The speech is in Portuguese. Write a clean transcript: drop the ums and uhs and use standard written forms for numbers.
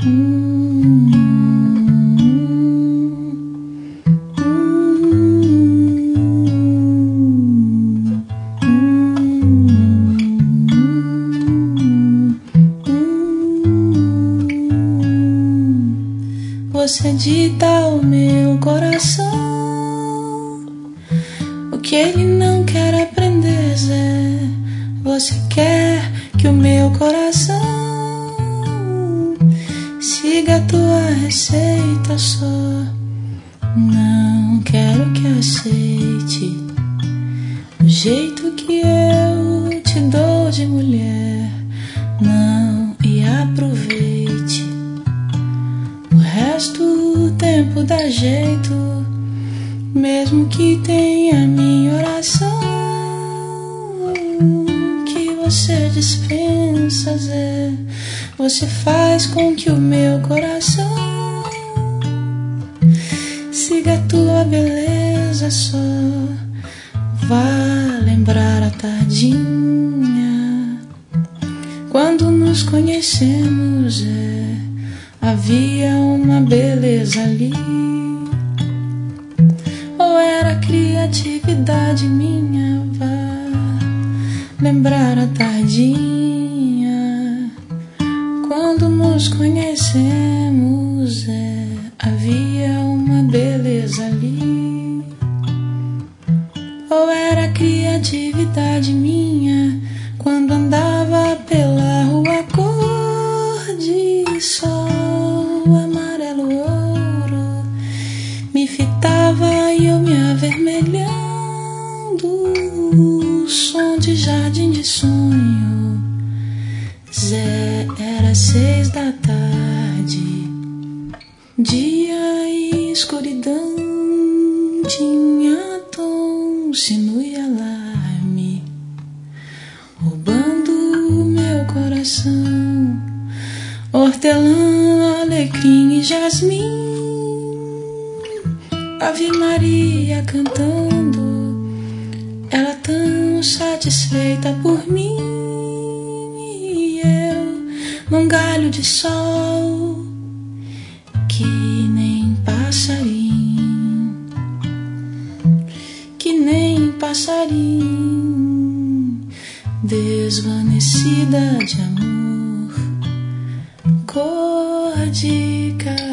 Você dita ao meu coração o que ele não quer aprender, Zé. Você quer que o meu coração siga a tua receita só. Não quero que aceite o jeito que eu te dou de mulher. Não, e aproveite o resto do tempo dá jeito, mesmo que tenha minha oração que você dispensa, Zé. Você faz com que o meu coração siga a tua beleza só. Vá lembrar a tardinha quando nos conhecemos, Zé. Havia uma beleza ali, ou era criatividade minha? Vá lembrar a tardinha quando nos conhecemos, havia uma beleza ali, ou era criatividade minha? Quando andava pela rua cor de sol, amarelo ouro me fitava e eu me avermelhando, o som de jardim de sonho. Zé, era 6 da tarde, dia e escuridão, tinha tom, sino e alarme roubando o meu coração. Hortelã, alecrim e jasmim, Ave Maria cantando, ela tão satisfeita por mim, e eu num galho de sol, que nem passarinho, que nem passarinho, desvanecida de amor, cor de carne.